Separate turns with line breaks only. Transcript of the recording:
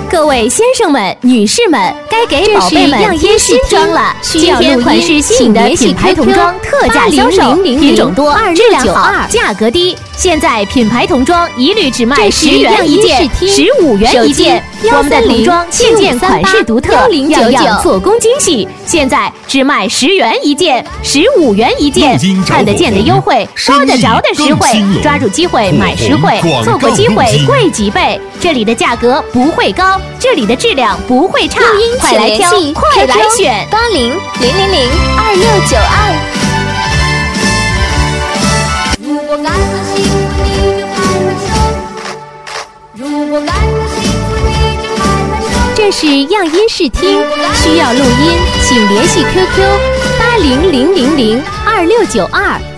各位先生们、女士们，该给宝贝们贴新装了。今天款式新颖的品牌童装特价销售，品种多，质量好，价格低。现在品牌童装一律只卖10元一件，15元一件。我们的童装件件款式独特，样样做工精细。现在只卖10元一件，15元一件，看得见的优惠，摸得着的实惠，抓住机会买实惠，错过机会贵几倍。这里的价格不会高，这里的质量不会差，快来挑，快来选，8000002692。
如果感到幸福，你就拍拍手；如果感到幸福，你就拍拍手。
这是样音视听，需要录音，请联系 QQ80002692。